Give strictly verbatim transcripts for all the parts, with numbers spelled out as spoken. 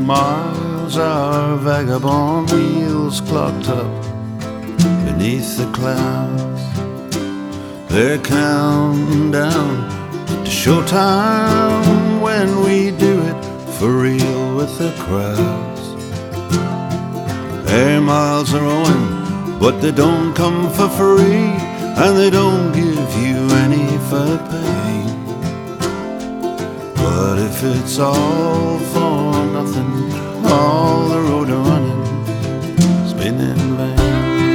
miles, our vagabond wheels clocked up beneath the clouds. They're counting down to showtime when we do it for real with the crowds. Air miles are owing, but they don't come for free, and they don't give you any for paying. But if it's all for nothing, all the road running has been in vain.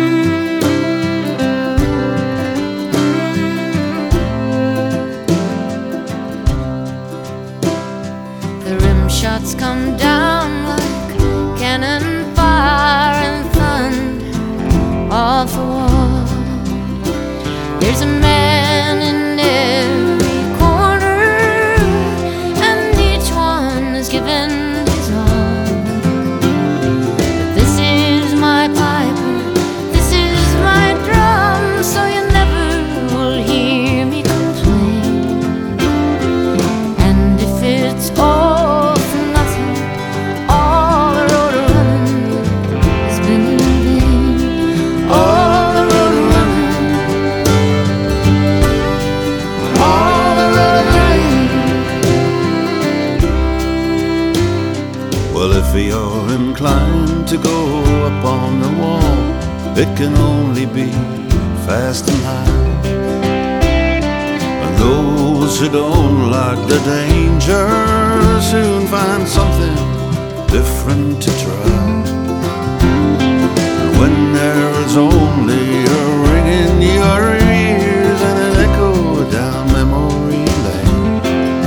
The rim shots come down like cannon fire and thunder off the wall. There's a man in every corner, and each one is given his all. But this is my piper, this is my drum, so you never will hear me complain. And if it's all for nothing, all the road running has been in vain. All the road running, all the road running. Well, if you're inclined to go up on the wall, it can only be fast and high. And those who don't like the danger soon find something different to try. And when there is only a ring in your ears and an echo down memory lane,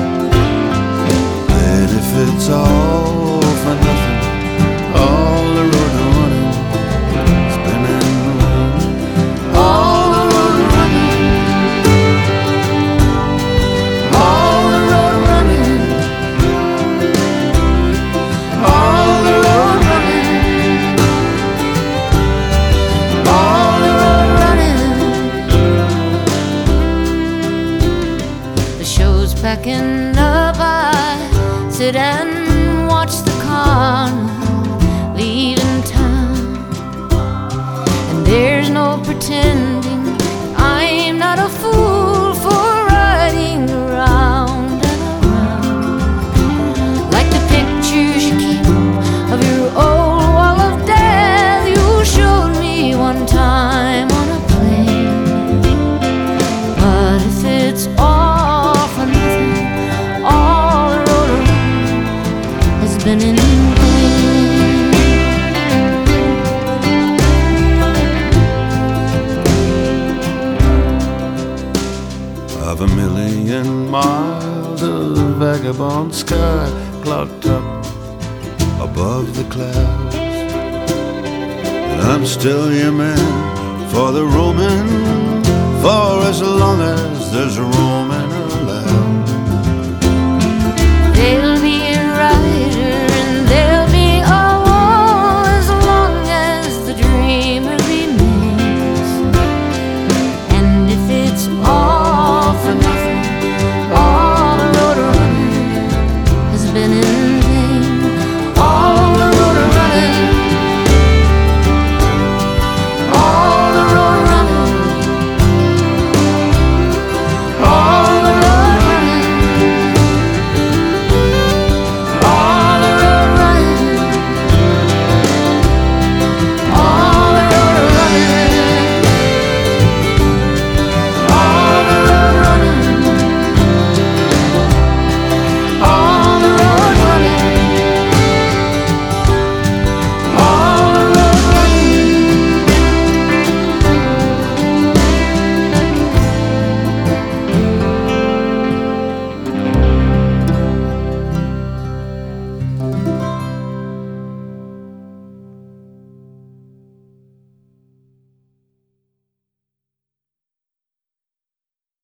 then if it's all for nothing, all the road running has been in vain. All the road running, all the road running, all the road running, all the road running. The show's packing up, I sit and watch the carnival leaving town. And there's no pretending I'm not a fool for riding around and around. Like the pictures you keep of your old wall of death you showed me one time on a plane. But if it's all for nothing, all the road around has been in vain. Of a million miles of vagabond sky clocked up above the clouds, and I'm still your man for the roaming, for as long as there's roaming allowed. They